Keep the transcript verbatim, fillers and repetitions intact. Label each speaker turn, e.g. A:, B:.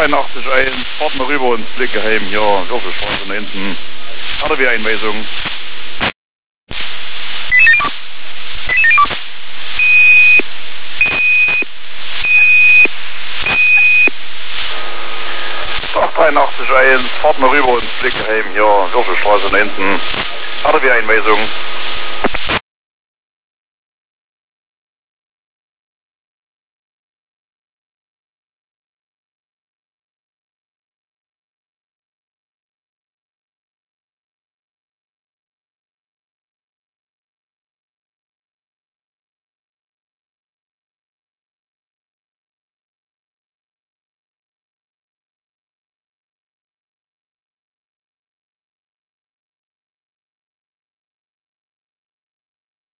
A: dreiundachtzig eins, fahrt mal rüber ins Blickeheim, ja, Würfelstraße da hinten. Hat er wieder Einweisung. dreiundachtzig eins, fahrt mal rüber ins Blickeheim, ja, Würfelstraße da hinten. Hat er wieder Einweisung.